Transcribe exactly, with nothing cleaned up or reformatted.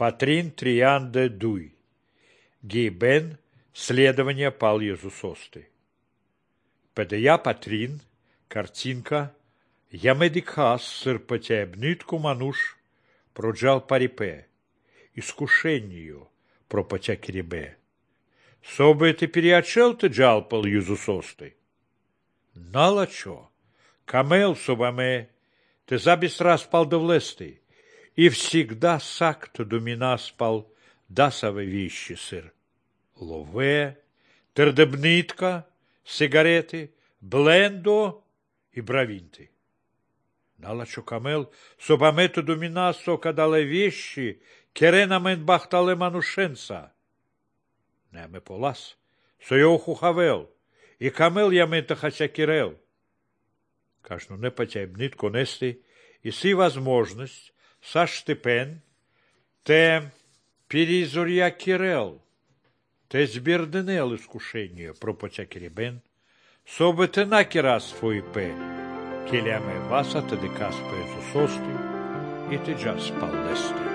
Патрин трианде дуй. Гейбен следование пал Иисусосты. Педея Патрин, картинка, ямедикас сырпотябнитку мануш, проджал парипе, искушению пропотя кирибе. Собе ты переочел ты джал пал Иисусосты. Налачо, камел собаме, ты забис раз пал довлесты, и всегда сакт думина спал дасове вещи сыр. Лове, тердебнитка, сигареты, блендо и бравинты. Налачо камел, собамето думина со кадале вещи, керенамен бахтале манушенца. Неме полас, со йоху хавел, и камел ямента хача кирел. Кажну не потябнит конести, и си возможность, са штепен, те перизорья кирел, те сберденел искушение пропотя кирибен, собе те накирас твой пе, келяме васа те декас пе зусости, и те джас паллесты.